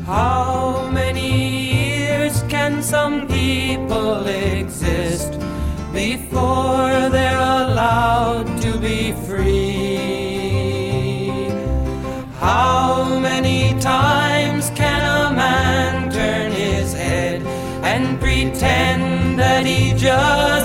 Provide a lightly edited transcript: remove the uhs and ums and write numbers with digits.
How many years can some people exist before they're allowed to be free? How many times can a man turn his head and pretend that he just